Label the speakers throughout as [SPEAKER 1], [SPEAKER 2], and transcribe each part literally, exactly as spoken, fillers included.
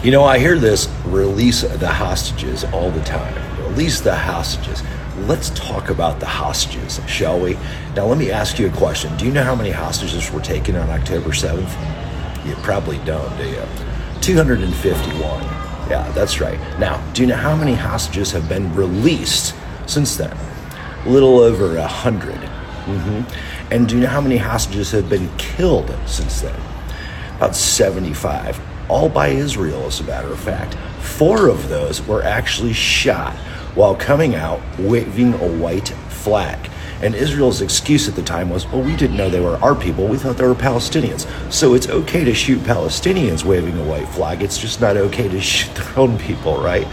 [SPEAKER 1] You know, I hear this, release the hostages all the time. Release the hostages. Let's talk about the hostages, shall we? Now, let me ask you a question. Do you know how many hostages were taken on October seventh? You probably don't, do you? two hundred fifty-one. Yeah, that's right. Now, do you know how many hostages have been released since then? A little over one hundred. Mm-hmm. And do you know how many hostages have been killed since then? About seventy-five. All by Israel, as a matter of fact. Four of those were actually shot while coming out waving a white flag. And Israel's excuse at the time was, well, we didn't know they were our people. We thought they were Palestinians. So it's okay to shoot Palestinians waving a white flag. It's just not okay to shoot their own people, right?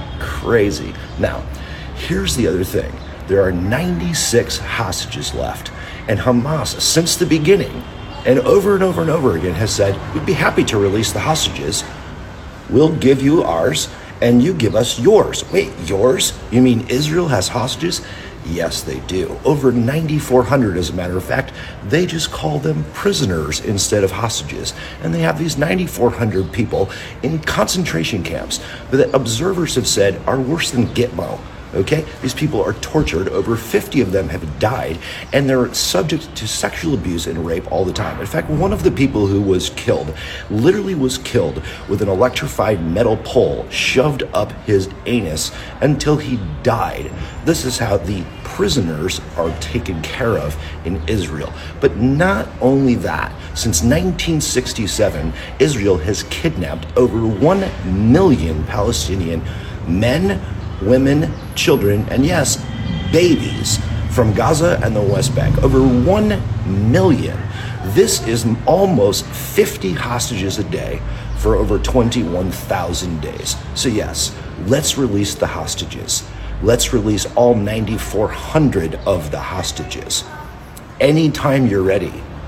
[SPEAKER 1] Crazy. Now, here's the other thing. There are ninety-six hostages left. And Hamas, since the beginning, and over and over and over again, has said, we'd be happy to release the hostages. We'll give you ours, and you give us yours. Wait, yours? You mean Israel has hostages? Yes, they do. Over ninety-four hundred, as a matter of fact. They just call them prisoners instead of hostages. And they have these ninety-four hundred people in concentration camps that observers have said are worse than Gitmo. Okay, these people are tortured. Over fifty of them have died, and they're subject to sexual abuse and rape all the time. In fact, one of the people who was killed literally was killed with an electrified metal pole shoved up his anus until he died. This is how the prisoners are taken care of in Israel. But not only that, since nineteen sixty-seven, Israel has kidnapped over one million Palestinian men, women, children, and yes, babies from Gaza and the West Bank. Over one million. This is almost fifty hostages a day for over twenty-one thousand days. So yes, let's release the hostages. Let's release all ninety-four hundred of the hostages. Anytime you're ready.